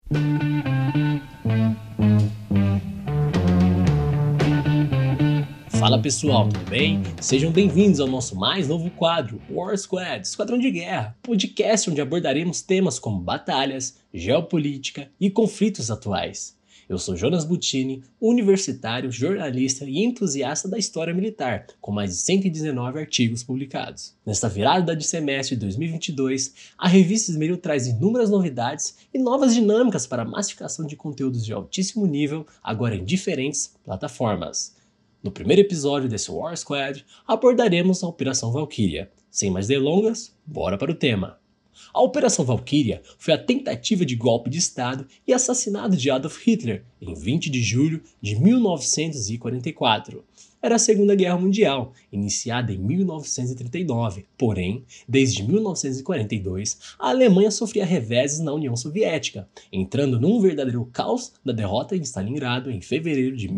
Fala pessoal, tudo bem? Sejam bem-vindos ao nosso mais novo quadro, War Squad, Esquadrão de Guerra, podcast onde abordaremos temas como batalhas, geopolítica e conflitos atuais. Eu sou Jonas Buttini, universitário, jornalista e entusiasta da história militar, com mais de 119 artigos publicados. Nesta virada de semestre de 2022, a revista Esmeril traz inúmeras novidades e novas dinâmicas para a massificação de conteúdos de altíssimo nível, agora em diferentes plataformas. No primeiro episódio desse War Squad, abordaremos a Operação Valkyria. Sem mais delongas, bora para o tema. A Operação Valkyria foi a tentativa de golpe de Estado e assassinato de Adolf Hitler em 20 de julho de 1944. Era a Segunda Guerra Mundial, iniciada em 1939, porém, desde 1942, a Alemanha sofria reveses na União Soviética, entrando num verdadeiro caos da derrota em Stalingrado em fevereiro de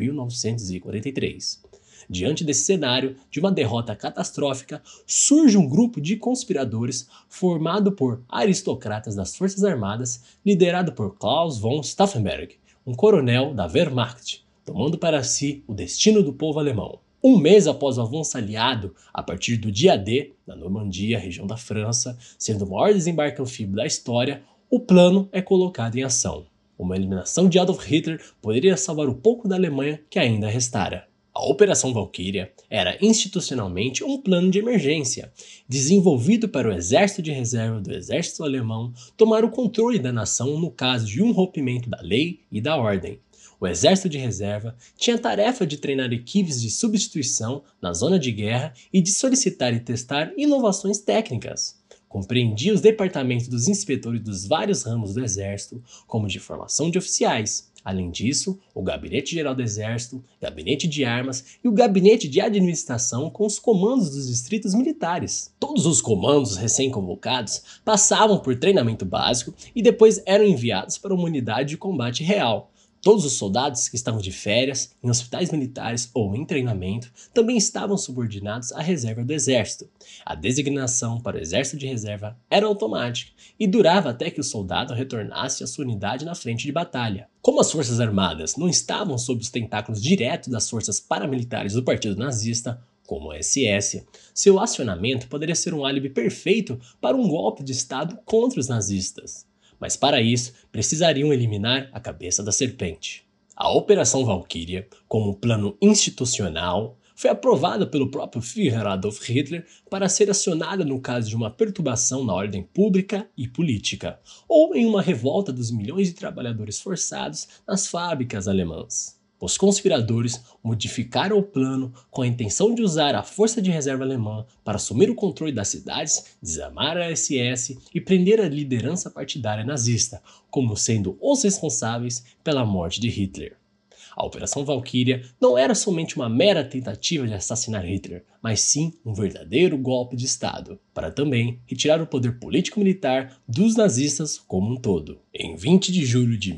1943. Diante desse cenário de uma derrota catastrófica, surge um grupo de conspiradores formado por aristocratas das Forças Armadas, liderado por Klaus von Stauffenberg, um coronel da Wehrmacht, tomando para si o destino do povo alemão. Um mês após o avanço aliado, a partir do dia D, na Normandia, região da França, sendo o maior desembarque anfíbio da história, o plano é colocado em ação. Uma eliminação de Adolf Hitler poderia salvar o pouco da Alemanha que ainda restara. A Operação Valkyria era institucionalmente um plano de emergência, desenvolvido para o exército de reserva do exército alemão tomar o controle da nação no caso de um rompimento da lei e da ordem. O exército de reserva tinha a tarefa de treinar equipes de substituição na zona de guerra e de solicitar e testar inovações técnicas. Compreendia os departamentos dos inspetores dos vários ramos do exército, como de formação de oficiais. Além disso, o Gabinete-Geral do Exército, Gabinete de Armas e o Gabinete de Administração com os comandos dos distritos militares. Todos os comandos recém-convocados passavam por treinamento básico e depois eram enviados para uma unidade de combate real. Todos os soldados que estavam de férias, em hospitais militares ou em treinamento também estavam subordinados à reserva do exército. A designação para o exército de reserva era automática e durava até que o soldado retornasse à sua unidade na frente de batalha. Como as forças armadas não estavam sob os tentáculos diretos das forças paramilitares do Partido Nazista, como a SS, seu acionamento poderia ser um álibi perfeito para um golpe de Estado contra os nazistas. Mas para isso, precisariam eliminar a cabeça da serpente. A Operação Valkyria, como um plano institucional, foi aprovada pelo próprio Führer Adolf Hitler para ser acionada no caso de uma perturbação na ordem pública e política, ou em uma revolta dos milhões de trabalhadores forçados nas fábricas alemãs. Os conspiradores modificaram o plano com a intenção de usar a força de reserva alemã para assumir o controle das cidades, desarmar a SS e prender a liderança partidária nazista, como sendo os responsáveis pela morte de Hitler. A Operação Valkyria não era somente uma mera tentativa de assassinar Hitler, mas sim um verdadeiro golpe de Estado, para também retirar o poder político-militar dos nazistas como um todo. Em 20 de julho de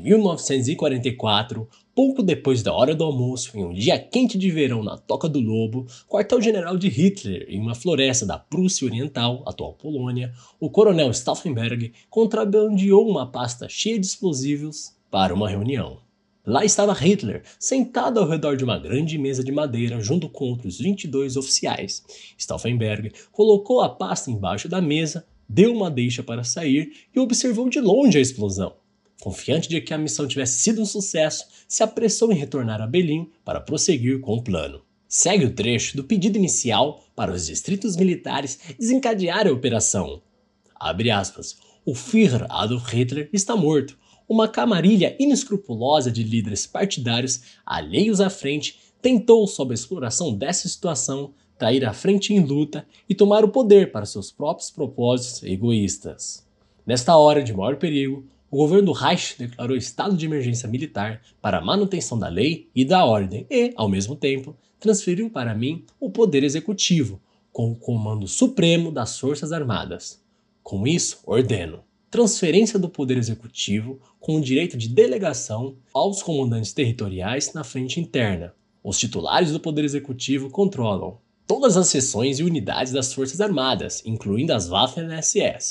1944, pouco depois da hora do almoço, em um dia quente de verão na Toca do Lobo, quartel-general de Hitler, em uma floresta da Prússia Oriental, atual Polônia, o coronel Stauffenberg contrabandeou uma pasta cheia de explosivos para uma reunião. Lá estava Hitler, sentado ao redor de uma grande mesa de madeira junto com outros 22 oficiais. Stauffenberg colocou a pasta embaixo da mesa, deu uma deixa para sair e observou de longe a explosão. Confiante de que a missão tivesse sido um sucesso, se apressou em retornar a Berlim para prosseguir com o plano. Segue o trecho do pedido inicial para os distritos militares desencadearem a operação. Abre aspas. O Führer Adolf Hitler está morto. Uma camarilha inescrupulosa de líderes partidários, alheios à frente, tentou, sob a exploração dessa situação, trair a frente em luta e tomar o poder para seus próprios propósitos egoístas. Nesta hora de maior perigo, o governo do Reich declarou estado de emergência militar para a manutenção da lei e da ordem e, ao mesmo tempo, transferiu para mim o poder executivo, com o comando supremo das Forças Armadas. Com isso, ordeno transferência do poder executivo com o direito de delegação aos comandantes territoriais na frente interna. Os titulares do poder executivo controlam todas as seções e unidades das Forças Armadas, incluindo as Waffen-SS.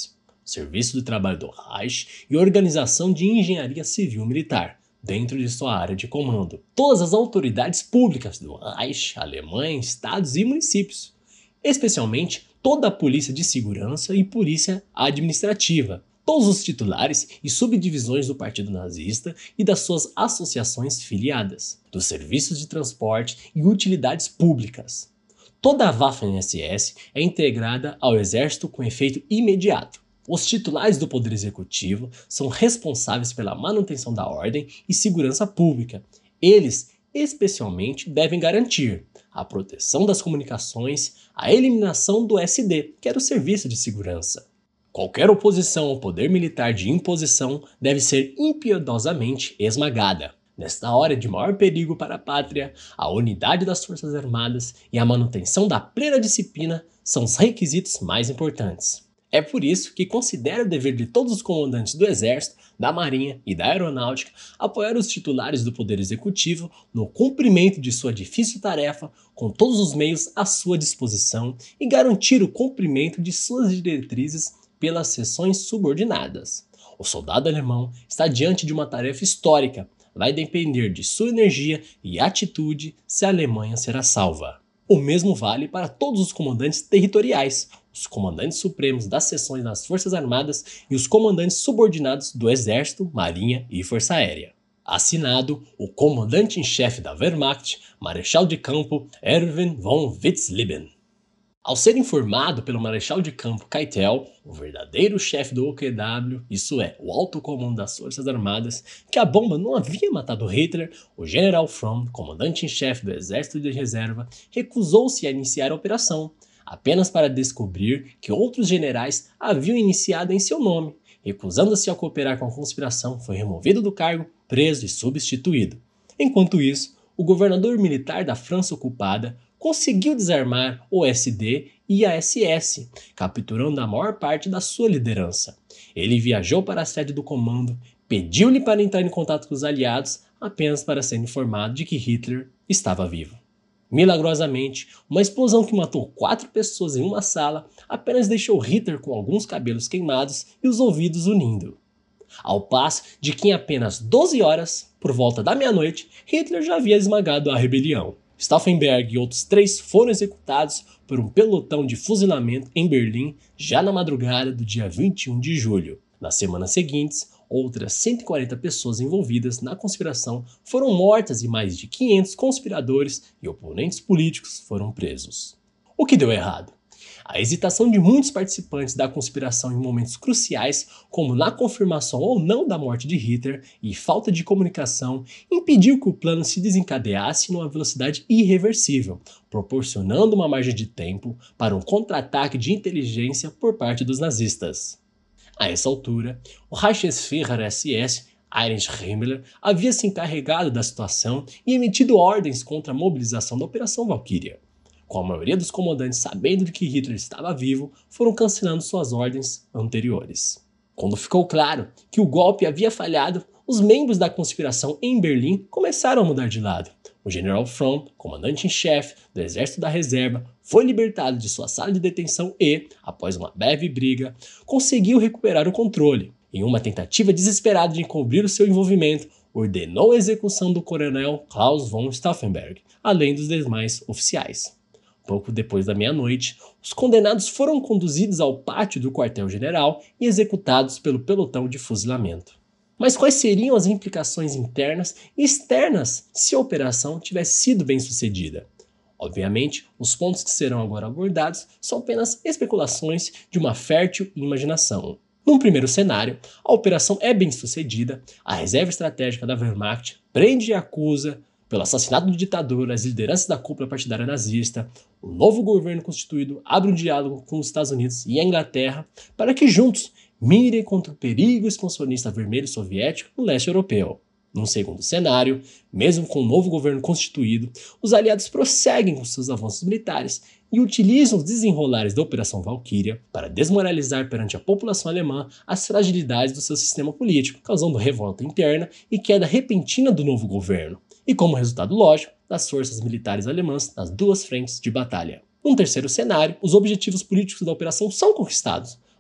Serviço do Trabalho do Reich e Organização de Engenharia Civil Militar, dentro de sua área de comando. Todas as autoridades públicas do Reich, Alemanha, estados e municípios, especialmente toda a polícia de segurança e polícia administrativa, todos os titulares e subdivisões do Partido Nazista e das suas associações filiadas, dos serviços de transporte e utilidades públicas. Toda a Waffen-SS é integrada ao exército com efeito imediato. Os titulares do Poder Executivo são responsáveis pela manutenção da ordem e segurança pública. Eles, especialmente, devem garantir a proteção das comunicações, a eliminação do SD, que era o Serviço de Segurança. Qualquer oposição ao poder militar de imposição deve ser impiedosamente esmagada. Nesta hora de maior perigo para a pátria, a unidade das Forças Armadas e a manutenção da plena disciplina são os requisitos mais importantes. É por isso que considero o dever de todos os comandantes do Exército, da Marinha e da Aeronáutica apoiar os titulares do Poder Executivo no cumprimento de sua difícil tarefa com todos os meios à sua disposição e garantir o cumprimento de suas diretrizes pelas seções subordinadas. O soldado alemão está diante de uma tarefa histórica. Vai depender de sua energia e atitude se a Alemanha será salva. O mesmo vale para todos os comandantes territoriais, os comandantes supremos das seções das Forças Armadas e os comandantes subordinados do Exército, Marinha e Força Aérea. Assinado o comandante em chefe da Wehrmacht, Marechal de Campo Erwin von Witzleben. Ao ser informado pelo Marechal de Campo Keitel, o verdadeiro chefe do OKW, isso é, o alto comando das Forças Armadas, que a bomba não havia matado Hitler, o General Fromm, comandante em chefe do Exército de Reserva, recusou-se a iniciar a operação, apenas para descobrir que outros generais haviam iniciado em seu nome. Recusando-se a cooperar com a conspiração, foi removido do cargo, preso e substituído. Enquanto isso, o governador militar da França ocupada conseguiu desarmar o SD e a SS, capturando a maior parte da sua liderança. Ele viajou para a sede do comando, pediu-lhe para entrar em contato com os aliados, apenas para ser informado de que Hitler estava vivo. Milagrosamente, uma explosão que matou 4 pessoas em uma sala apenas deixou Hitler com alguns cabelos queimados e os ouvidos unindo. Ao passo de que em apenas 12 horas, por volta da meia-noite, Hitler já havia esmagado a rebelião. Stauffenberg e outros 3 foram executados por um pelotão de fuzilamento em Berlim já na madrugada do dia 21 de julho. Nas semanas seguintes, outras 140 pessoas envolvidas na conspiração foram mortas e mais de 500 conspiradores e oponentes políticos foram presos. O que deu errado? A hesitação de muitos participantes da conspiração em momentos cruciais, como na confirmação ou não da morte de Hitler, e falta de comunicação, impediu que o plano se desencadeasse numa velocidade irreversível, proporcionando uma margem de tempo para um contra-ataque de inteligência por parte dos nazistas. A essa altura, o Reichsführer SS, Heinrich Himmler, havia se encarregado da situação e emitido ordens contra a mobilização da Operação Valkyria. Com a maioria dos comandantes sabendo de que Hitler estava vivo, foram cancelando suas ordens anteriores. Quando ficou claro que o golpe havia falhado, os membros da conspiração em Berlim começaram a mudar de lado. O General Fromm, comandante em chefe do Exército da Reserva, foi libertado de sua sala de detenção e, após uma breve briga, conseguiu recuperar o controle. Em uma tentativa desesperada de encobrir o seu envolvimento, ordenou a execução do coronel Klaus von Stauffenberg, além dos demais oficiais. Pouco depois da meia-noite, os condenados foram conduzidos ao pátio do quartel-general e executados pelo pelotão de fuzilamento. Mas quais seriam as implicações internas e externas se a operação tivesse sido bem sucedida? Obviamente, os pontos que serão agora abordados são apenas especulações de uma fértil imaginação. Num primeiro cenário, a operação é bem sucedida, a reserva estratégica da Wehrmacht prende e acusa pelo assassinato do ditador as lideranças da cúpula partidária nazista, o novo governo constituído abre um diálogo com os Estados Unidos e a Inglaterra para que juntos mirem contra o perigo expansionista vermelho soviético no leste europeu. Num segundo cenário, mesmo com o novo governo constituído, os aliados prosseguem com seus avanços militares e utilizam os desenrolares da Operação Valkyria para desmoralizar perante a população alemã as fragilidades do seu sistema político, causando revolta interna e queda repentina do novo governo, e como resultado lógico, das forças militares alemãs nas 2 frentes de batalha. Num terceiro cenário, os objetivos políticos da operação são conquistados,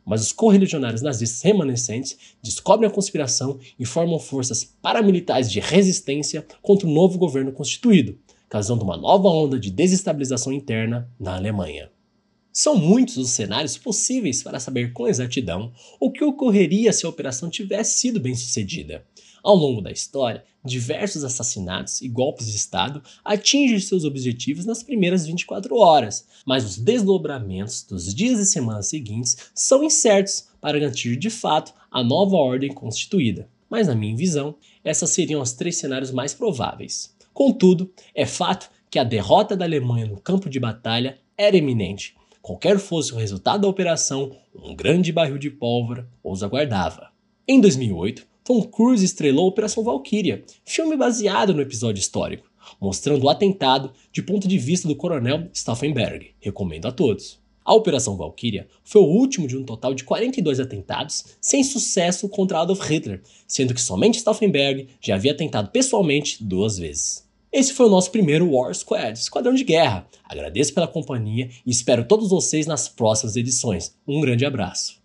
mas os correligionários nazistas remanescentes descobrem a conspiração e formam forças paramilitares de resistência contra o novo governo constituído, causando uma nova onda de desestabilização interna na Alemanha. São muitos os cenários possíveis para saber com exatidão o que ocorreria se a operação tivesse sido bem sucedida. Ao longo da história, diversos assassinatos e golpes de Estado atingem seus objetivos nas primeiras 24 horas, mas os desdobramentos dos dias e semanas seguintes são incertos para garantir de fato a nova ordem constituída. Mas na minha visão, essas seriam os 3 cenários mais prováveis. Contudo, é fato que a derrota da Alemanha no campo de batalha era iminente. Qualquer fosse o resultado da operação, um grande barril de pólvora os aguardava. Em 2008, Tom Cruise estrelou Operação Valkyria, filme baseado no episódio histórico, mostrando o atentado de ponto de vista do coronel Stauffenberg. Recomendo a todos. A Operação Valkyria foi o último de um total de 42 atentados sem sucesso contra Adolf Hitler, sendo que somente Stauffenberg já havia tentado pessoalmente 2 vezes. Esse foi o nosso primeiro War Squad, Esquadrão de Guerra. Agradeço pela companhia e espero todos vocês nas próximas edições. Um grande abraço.